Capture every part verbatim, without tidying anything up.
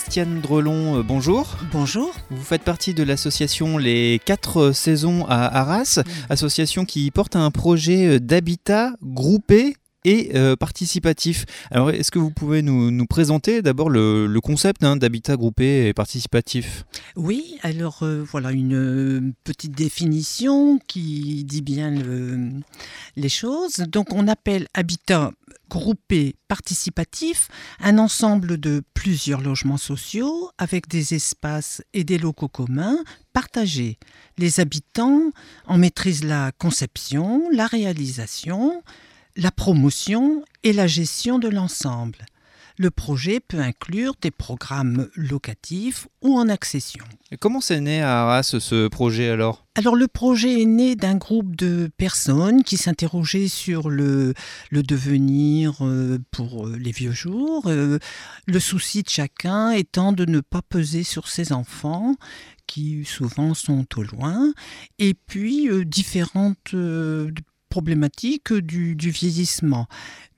Christiane Drelon, euh, bonjour. Bonjour. Vous faites partie de l'association Les quatre saisons à Arras, mmh. association qui porte un projet d'habitat groupé et euh, participatif. Alors, est-ce que vous pouvez nous, nous présenter d'abord le, le concept hein, d'habitat groupé et participatif ? Oui, alors euh, voilà une euh, petite définition qui dit bien le, les choses. Donc, on appelle habitat groupé participatif un ensemble de plusieurs logements sociaux avec des espaces et des locaux communs partagés. Les habitants en maîtrisent la conception, la réalisation, la promotion et la gestion de l'ensemble. Le projet peut inclure des programmes locatifs ou en accession. Et comment c'est né à Arras ce projet alors ? Alors le projet est né d'un groupe de personnes qui s'interrogeaient sur le, le devenir euh, pour les vieux jours. Euh, le souci de chacun étant de ne pas peser sur ses enfants qui souvent sont au loin. Et puis euh, différentes euh, problématique du, du vieillissement.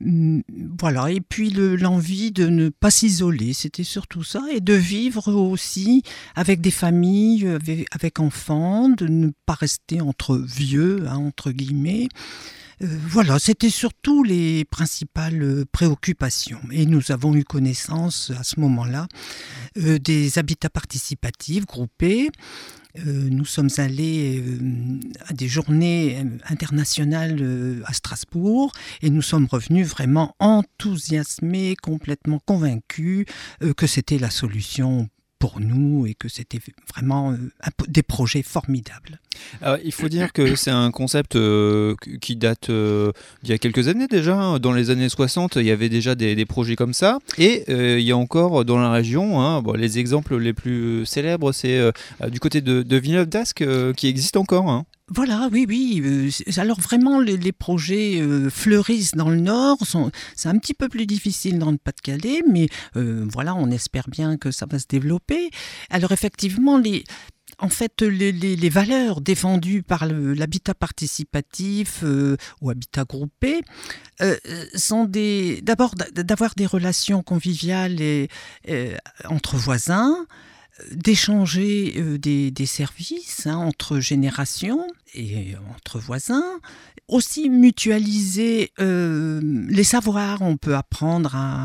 Voilà, et puis le, l'envie de ne pas s'isoler, c'était surtout ça, et de vivre aussi avec des familles, avec, avec enfants, de ne pas rester entre vieux, hein, entre guillemets. Euh, voilà, c'était surtout les principales préoccupations. Et nous avons eu connaissance à ce moment-là euh, des habitats participatifs groupés. Euh, nous sommes allés euh, à des journées internationales euh, à Strasbourg et nous sommes revenus vraiment enthousiasmés, complètement convaincus euh, que c'était la solution pour nous et que c'était vraiment euh, un, des projets formidables. Alors, il faut dire que c'est un concept euh, qui date euh, d'il y a quelques années déjà. Dans les années soixante, il y avait déjà des, des projets comme ça. Et euh, il y a encore dans la région, hein, bon, les exemples les plus célèbres, c'est euh, du côté de, de Villeneuve-d'Ascq euh, qui existe encore. Hein. Voilà, oui, oui. Euh, alors vraiment, les, les projets euh, fleurissent dans le Nord. Sont, c'est un petit peu plus difficile dans le Pas-de-Calais, mais euh, voilà, on espère bien que ça va se développer. Alors effectivement, les... En fait, les, les, les valeurs défendues par le, l'habitat participatif euh, ou habitat groupé euh, sont des, d'abord d'avoir des relations conviviales et, euh, entre voisins, d'échanger euh, des, des services hein, entre générations et entre voisins, aussi mutualiser euh, les savoirs. On peut apprendre à...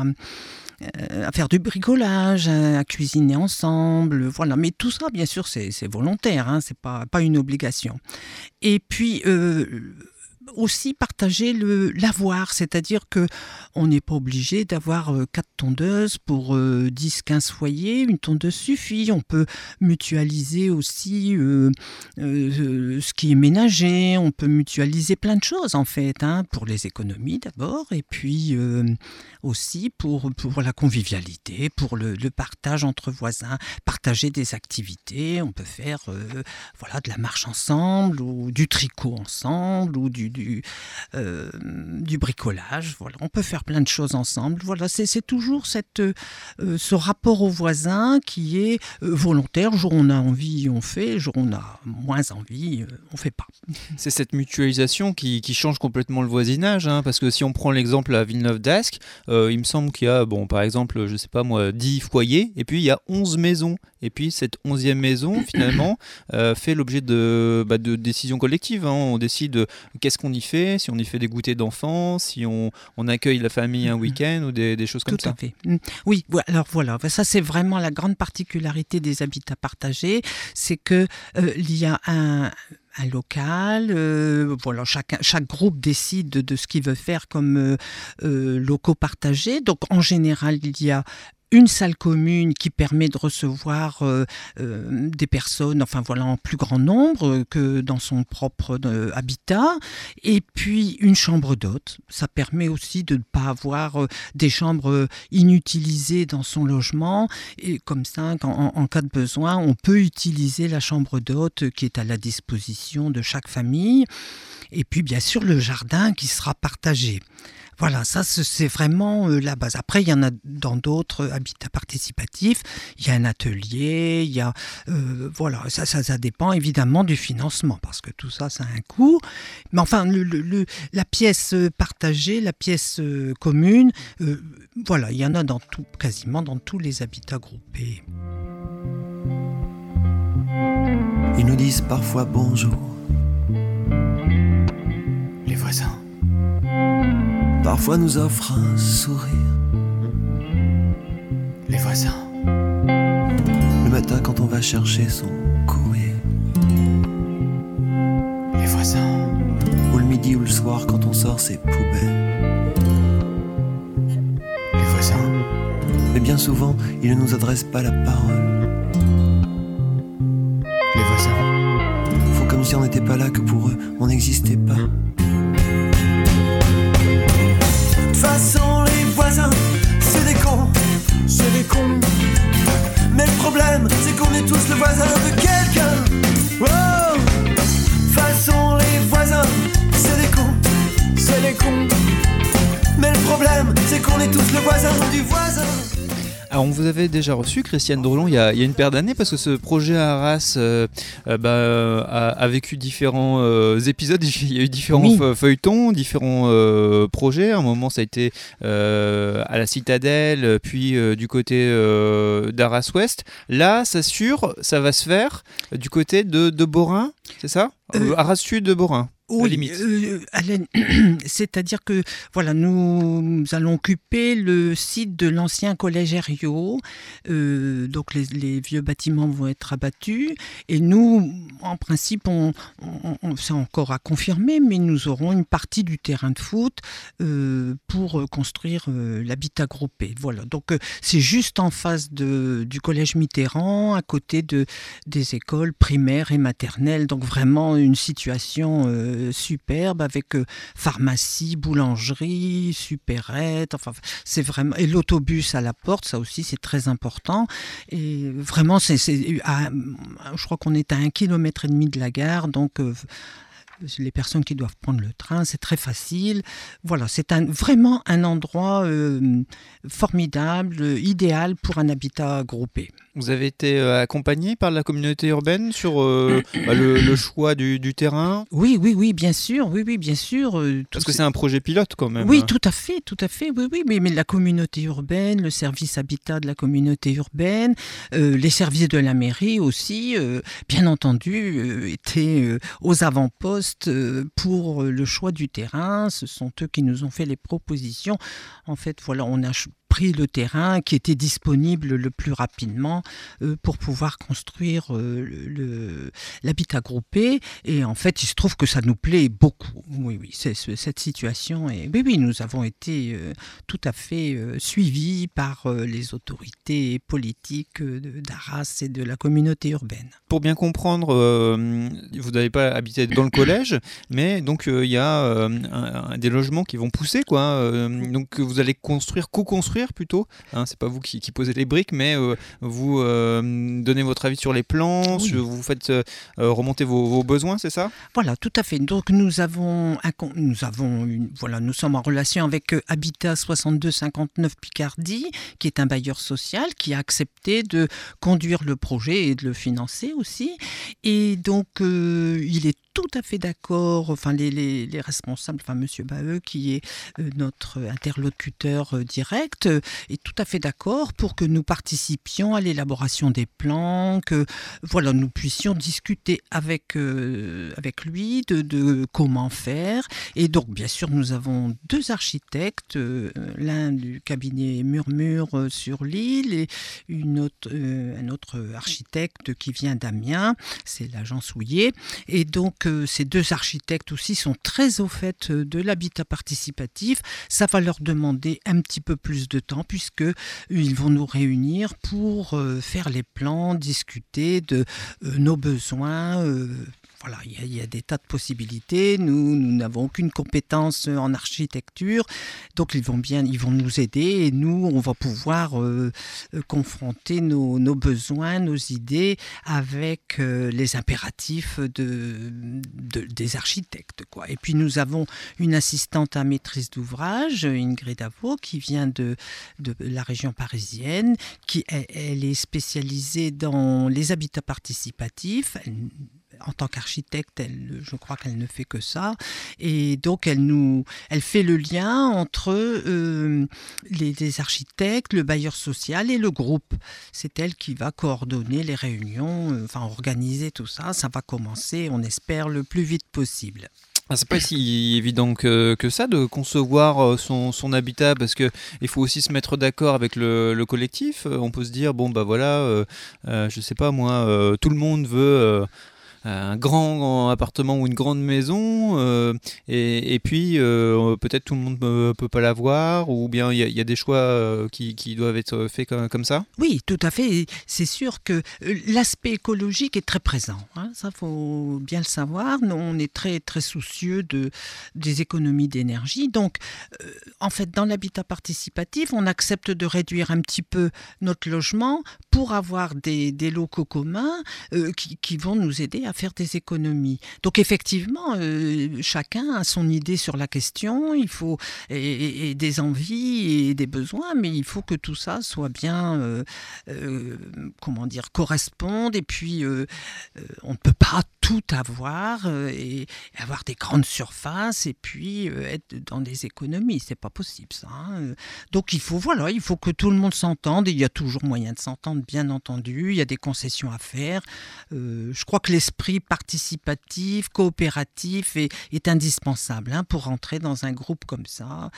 à faire du bricolage, à cuisiner ensemble, voilà. Mais tout ça, bien sûr, c'est, c'est volontaire, hein, c'est pas, pas une obligation. Et puis, euh, aussi partager le l'avoir, c'est-à-dire que on n'est pas obligé d'avoir euh, quatre tondeuses pour euh, dix quinze foyers, une tondeuse suffit. On peut mutualiser aussi euh, euh, ce qui est ménager, on peut mutualiser plein de choses en fait, hein, pour les économies d'abord, et puis euh, aussi pour, pour la convivialité, pour le, le partage entre voisins, partager des activités. On peut faire euh, voilà, de la marche ensemble, ou du tricot ensemble, ou du Du, euh, du bricolage, voilà. On peut faire plein de choses ensemble. Voilà, c'est, c'est toujours cette, euh, ce rapport au voisin qui est euh, volontaire. Jour où on a envie, on fait. Jour où on a moins envie, euh, on fait pas. C'est cette mutualisation qui, qui change complètement le voisinage, hein, parce que si on prend l'exemple à Villeneuve-d'Ascq, euh, il me semble qu'il y a, bon, par exemple, je sais pas moi, dix foyers, et puis il y a onze maisons. Et puis cette onzième maison, finalement, euh, fait l'objet de, bah, de décisions collectives. Hein. On décide qu'est-ce qu'on y fait, si on y fait des goûters d'enfants, si on, on accueille la famille un week-end ou des, des choses comme Tout ça. Tout à fait. Oui, alors voilà, ça c'est vraiment la grande particularité des habitats partagés, c'est que euh, il y a un... un local, euh, voilà, chaque, chaque groupe décide de, de ce qu'il veut faire comme euh, euh, locaux partagés. Donc en général, il y a une salle commune qui permet de recevoir euh, euh, des personnes, enfin voilà, en plus grand nombre que dans son propre euh, habitat, et puis une chambre d'hôte. Ça permet aussi de ne pas avoir euh, des chambres inutilisées dans son logement, et comme ça, quand, en, en cas de besoin, on peut utiliser la chambre d'hôte qui est à la disposition de chaque famille, et puis bien sûr le jardin qui sera partagé. Voilà, ça c'est vraiment la base. Après, il y en a dans d'autres habitats participatifs. Il y a un atelier, il y a euh, voilà, ça, ça, ça dépend évidemment du financement parce que tout ça, ça a un coût. Mais enfin, le, le, le, la pièce partagée, la pièce commune, euh, voilà, il y en a dans tout, quasiment dans tous les habitats groupés. Ils nous disent parfois bonjour, les voisins. Parfois nous offrent un sourire, les voisins. Le matin quand on va chercher son courrier, les voisins. Ou le midi ou le soir quand on sort ses poubelles, les voisins. Mais bien souvent, ils ne nous adressent pas la parole, les voisins. Faut comme si on n'était pas là, que pour eux, on n'existait pas. De toute façon, les voisins, c'est des cons, c'est des cons. Mais le problème, c'est qu'on est tous le voisin de quelqu'un. Oh, de toute façon, les voisins, c'est des cons, c'est des cons. Mais le problème, c'est qu'on est tous le voisin du voisin. Alors on vous avait déjà reçu, Christiane Drolon, il y a, il y a une paire d'années, parce que ce projet à Arras euh, euh, bah, a, a vécu différents euh, épisodes, il y a eu différents oui. feuilletons, différents euh, projets. À un moment ça a été euh, à la Citadelle, puis euh, du côté euh, d'Arras Ouest. Là, ça sûr, ça va se faire du côté de, de Borin, c'est ça euh, Arras Sud de Borin. Oui, euh, Alain, c'est-à-dire que voilà, nous allons occuper le site de l'ancien collège Herriot, euh, donc les, les vieux bâtiments vont être abattus et nous, en principe, on, on, on, c'est encore à confirmer, mais nous aurons une partie du terrain de foot euh, pour construire euh, l'habitat groupé. Voilà, donc euh, c'est juste en face de, du collège Mitterrand, à côté de, des écoles primaires et maternelles, donc vraiment une situation euh, superbe avec euh, pharmacie, boulangerie, supérette, enfin c'est vraiment, et l'autobus à la porte, ça aussi c'est très important et vraiment c'est, c'est à, je crois qu'on est à un kilomètre et demi de la gare, donc euh, les personnes qui doivent prendre le train, c'est très facile. Voilà, c'est un, vraiment un endroit euh, formidable, euh, idéal pour un habitat groupé. Vous avez été euh, accompagné par la communauté urbaine sur euh, bah, le, le choix du, du terrain ? Oui, oui, oui, bien sûr, oui, oui, bien sûr. Euh, Parce que c'est un projet pilote quand même. Oui, tout à fait, tout à fait, oui, oui, mais, mais la communauté urbaine, le service habitat de la communauté urbaine, euh, les services de la mairie aussi, euh, bien entendu, euh, étaient euh, aux avant-postes euh, pour le choix du terrain. Ce sont eux qui nous ont fait les propositions. En fait, voilà, on a pris le terrain qui était disponible le plus rapidement euh, pour pouvoir construire euh, le, le, l'habitat groupé. Et en fait, il se trouve que ça nous plaît beaucoup. Oui, oui, c'est, c'est, cette situation. Et oui, oui, nous avons été euh, tout à fait euh, suivis par euh, les autorités politiques euh, d'Arras et de la communauté urbaine. Pour bien comprendre, euh, vous n'avez pas habité dans le collège, mais donc il euh, y a euh, un, un, des logements qui vont pousser, quoi. Euh, donc vous allez construire, co-construire plutôt, hein, c'est pas vous qui, qui posez les briques, mais euh, vous euh, donnez votre avis sur les plans, oui. sur, vous faites euh, remonter vos, vos besoins, c'est ça ? Voilà, tout à fait. Donc nous avons, un, nous avons une, voilà, nous sommes en relation avec euh, Habitat soixante-deux cinquante-neuf Picardie, qui est un bailleur social qui a accepté de conduire le projet et de le financer aussi. Et donc euh, il est tout à fait d'accord, enfin les, les, les responsables, enfin Monsieur Baheux qui est euh, notre interlocuteur euh, direct, euh, est tout à fait d'accord pour que nous participions à l'élaboration des plans, que voilà nous puissions discuter avec euh, avec lui de, de comment faire. Et donc bien sûr nous avons deux architectes, euh, l'un du cabinet Murmure euh, sur l'île et une autre, euh, un autre architecte qui vient d'Amiens, c'est l'agence Houillet. Et donc ces deux architectes aussi sont très au fait de l'habitat participatif. Ça va leur demander un petit peu plus de temps puisqu'ils vont nous réunir pour faire les plans, discuter de nos besoins, voilà, il y, a, il y a des tas de possibilités. Nous, nous n'avons aucune compétence en architecture, donc ils vont bien, ils vont nous aider et nous, on va pouvoir euh, confronter nos, nos besoins, nos idées avec euh, les impératifs de, de, des architectes, quoi. Et puis nous avons une assistante à maîtrise d'ouvrage, Ingrid Avaux, qui vient de, de la région parisienne, qui elle, elle est spécialisée dans les habitats participatifs. Elle, en tant qu'architecte, elle, je crois qu'elle ne fait que ça. Et donc, elle, nous, elle fait le lien entre euh, les, les architectes, le bailleur social et le groupe. C'est elle qui va coordonner les réunions, euh, enfin organiser tout ça. Ça va commencer, on espère, le plus vite possible. Ah, c'est pas si évident que, que ça de concevoir son, son habitat, parce que il faut aussi se mettre d'accord avec le, le collectif. On peut se dire, bon bah voilà, euh, euh, je sais pas moi, euh, tout le monde veut... Euh, un grand appartement ou une grande maison euh, et, et puis euh, peut-être tout le monde ne peut pas l'avoir, ou bien il y, y a des choix euh, qui, qui doivent être faits comme, comme ça. Oui, tout à fait. C'est sûr que l'aspect écologique est très présent, hein. Ça, il faut bien le savoir. Nous, on est très, très soucieux de, des économies d'énergie. Donc, euh, en fait, dans l'habitat participatif, on accepte de réduire un petit peu notre logement pour avoir des, des locaux communs euh, qui, qui vont nous aider à faire des économies. Donc effectivement, euh, chacun a son idée sur la question, il faut et, et, et des envies et des besoins, mais il faut que tout ça soit bien, euh, euh, comment dire, corresponde. Et puis, euh, euh, on ne peut pas tout avoir euh, et, et avoir des grandes surfaces et puis euh, être dans des économies. C'est pas possible, ça. Hein. Donc il faut, voilà, il faut que tout le monde s'entende. Et il y a toujours moyen de s'entendre, bien entendu. Il y a des concessions à faire. Euh, je crois que l'esprit participatif, coopératif est, est indispensable hein, pour rentrer dans un groupe comme ça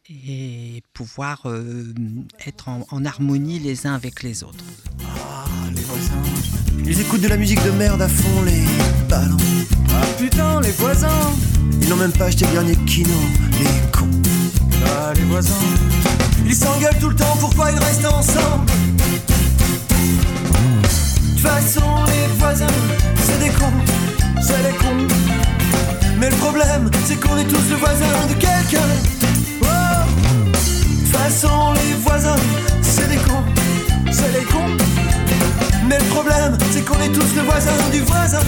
et pouvoir euh, être en, en harmonie les uns avec les autres. Ah, les voisins, ils écoutent de la musique de merde à fond, les ballons. Ah putain, les voisins, ils n'ont même pas acheté le dernier Kino, les cons. Ah, les voisins, ils s'engueulent tout le temps, pourquoi ils restent ensemble? De toute façon, les voisins, c'est des cons, c'est des cons. Mais le problème, c'est qu'on est tous le voisin de quelqu'un. Oh. De toute façon, les voisins, c'est des cons, c'est des cons. Mais le problème, c'est qu'on est tous le voisin du voisin.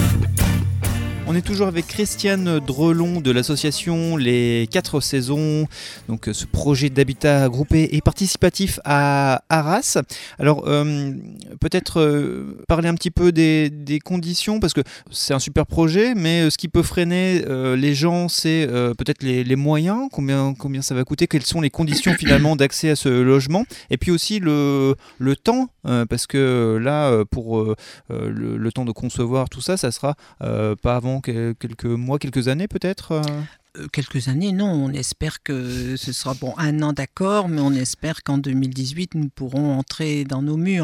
On est toujours avec Christiane Drelon de l'association Les Quatre Saisons, donc ce projet d'habitat groupé et participatif à Arras. Alors euh, peut-être euh, parler un petit peu des, des conditions, parce que c'est un super projet, mais ce qui peut freiner euh, les gens, c'est euh, peut-être les, les moyens, combien, combien ça va coûter, quelles sont les conditions finalement d'accès à ce logement, et puis aussi le, le temps, euh, parce que là, pour euh, le, le temps de concevoir tout ça, ça sera euh, pas avant quelques mois, quelques années peut-être euh... Quelques années, non. On espère que ce sera bon un an d'accord, mais on espère qu'en deux mille dix-huit, nous pourrons entrer dans nos murs.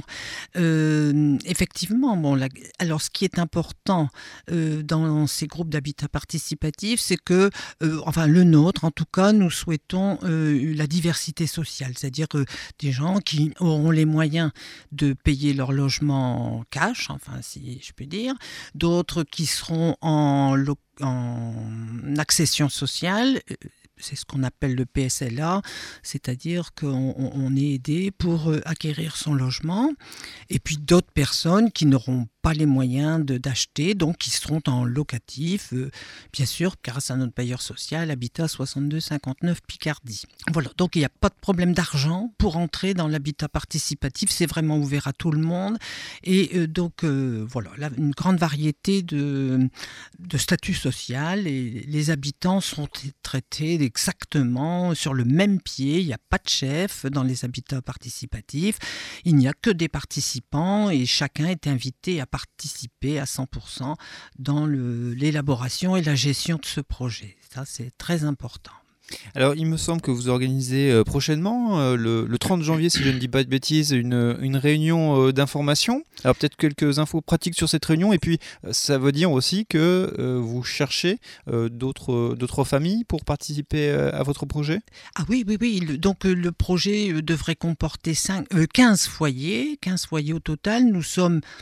Euh, effectivement, bon, la, alors ce qui est important euh, dans ces groupes d'habitat participatif, c'est que, euh, enfin le nôtre en tout cas, nous souhaitons euh, la diversité sociale, c'est-à-dire euh, des gens qui auront les moyens de payer leur logement en cash, enfin si je peux dire, d'autres qui seront en location, en accession sociale, c'est ce qu'on appelle le P S L A, c'est-à-dire qu'on on est aidé pour acquérir son logement, et puis d'autres personnes qui n'auront pas les moyens de, d'acheter, donc qui seront en locatif, euh, bien sûr, grâce à notre bailleur social, Habitat soixante-deux cinquante-neuf Picardie. Voilà, donc il n'y a pas de problème d'argent pour entrer dans l'habitat participatif, c'est vraiment ouvert à tout le monde, et euh, donc euh, voilà, là, une grande variété de, de statut social, et les habitants sont traités exactement sur le même pied, il n'y a pas de chef dans les habitats participatifs, il n'y a que des participants, et chacun est invité à participer à cent pour cent dans le, l'élaboration et la gestion de ce projet. Ça, c'est très important. Alors, il me semble que vous organisez euh, prochainement, euh, le, le trente janvier, si je ne dis pas de bêtises, une, une réunion euh, d'information. Alors, peut-être quelques infos pratiques sur cette réunion. Et puis, euh, ça veut dire aussi que euh, vous cherchez euh, d'autres, d'autres familles pour participer euh, à votre projet ? Ah oui, oui, oui. Le, donc, euh, le projet euh, devrait comporter cinq, euh, quinze foyers, quinze foyers au total. Nous sommes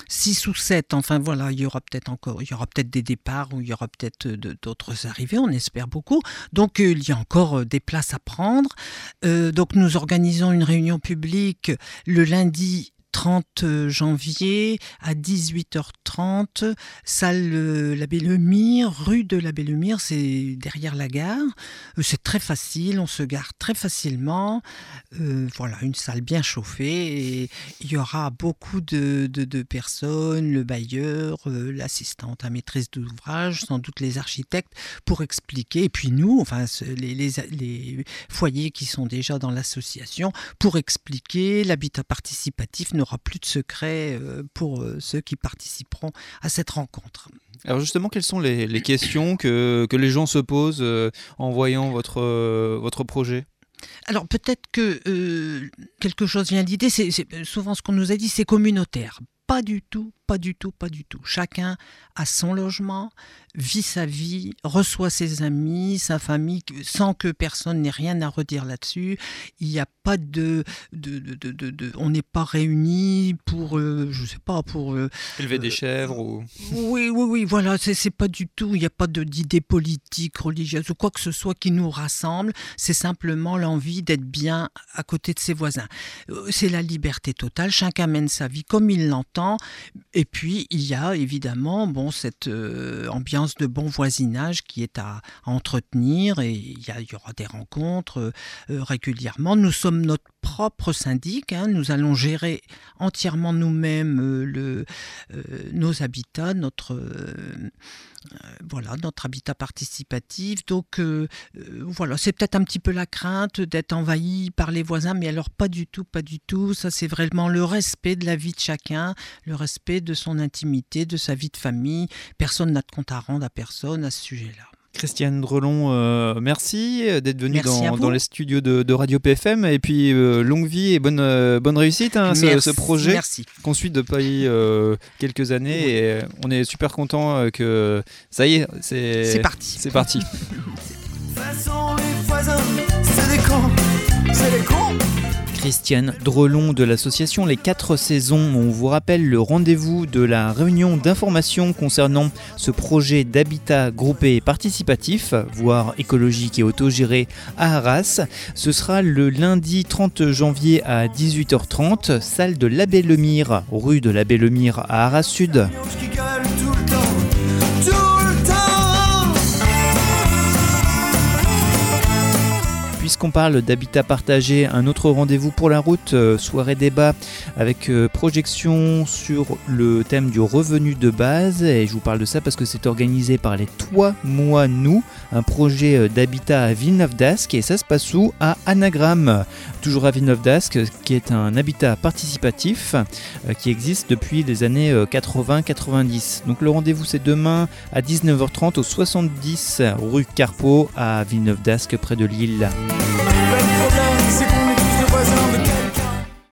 six ou sept. Enfin voilà, il y aura peut-être encore, il y aura peut-être des départs ou il y aura peut-être de, d'autres arrivées, on espère beaucoup. Donc euh, il y a encore des places à prendre. Euh, donc nous organisons une réunion publique le lundi trente janvier à dix-huit heures trente, salle euh, La Bellemire, rue de La Bellemire, c'est derrière la gare. Euh, c'est très facile, on se gare très facilement. Euh, voilà, une salle bien chauffée et il y aura beaucoup de, de, de personnes, le bailleur, euh, l'assistante à maîtrise d'ouvrage, sans doute les architectes pour expliquer. Et puis nous, enfin les, les, les foyers qui sont déjà dans l'association, pour expliquer l'habitat participatif n'aura plus de secret pour ceux qui participeront à cette rencontre. Alors justement, quelles sont les, les questions que, que les gens se posent euh, en voyant votre, euh, votre projet ? Alors peut-être que euh, quelque chose vient d'idée, c'est, c'est souvent ce qu'on nous a dit, c'est communautaire. Pas du tout, pas du tout, pas du tout. Chacun a son logement, vit sa vie, reçoit ses amis, sa famille, sans que personne n'ait rien à redire là-dessus. Il n'y a pas de, de, de, de, de, de on n'est pas réunis pour, euh, je sais pas, pour euh, élever des chèvres ou. Oui, oui, oui, voilà, c'est, c'est pas du tout. Il n'y a pas de, d'idée politique, religieuse ou quoi que ce soit qui nous rassemble. C'est simplement l'envie d'être bien à côté de ses voisins. C'est la liberté totale. Chacun mène sa vie comme il l'entend. Et puis, il y a évidemment bon, cette euh, ambiance de bon voisinage qui est à, à entretenir et il y, a, il y aura des rencontres euh, régulièrement. Nous sommes notre propre syndic, hein, nous allons gérer entièrement nous-mêmes euh, le, euh, nos habitats, notre... Euh, Euh, voilà, notre habitat participatif. Donc euh, euh, voilà, c'est peut-être un petit peu la crainte d'être envahi par les voisins, mais alors pas du tout, pas du tout. Ça, c'est vraiment le respect de la vie de chacun, le respect de son intimité, de sa vie de famille. Personne n'a de compte à rendre à personne à ce sujet-là. Christiane Drelon, euh, merci d'être venue dans, dans les studios de, de Radio P F M et puis euh, longue vie et bonne, euh, bonne réussite hein, ce, ce projet merci. Qu'on suit depuis euh, quelques années oui. Et on est super content que ça y est, c'est, c'est parti. C'est parti. Façon les voisins, c'est des cons, c'est des cons. Christiane Drelon de l'association Les Quatre Saisons. On vous rappelle le rendez-vous de la réunion d'information concernant ce projet d'habitat groupé participatif, voire écologique et autogéré à Arras. Ce sera le lundi trente janvier à dix-huit heures trente, salle de La Bellemire, rue de La Bellemire à Arras Sud. Puisqu'on parle d'habitat partagé, un autre rendez-vous pour la route, euh, soirée débat avec euh, projection sur le thème du revenu de base. Et je vous parle de ça parce que c'est organisé par les Toi, Moi, Nous, un projet euh, d'habitat à Villeneuve-d'Ascq. Et ça se passe où ? À Anagramme, toujours à Villeneuve-d'Ascq, qui est un habitat participatif euh, qui existe depuis les années euh, quatre-vingts quatre-vingt-dix. Donc le rendez-vous c'est demain à dix-neuf heures trente au soixante-dix rue Carpeau à Villeneuve-d'Ascq près de Lille.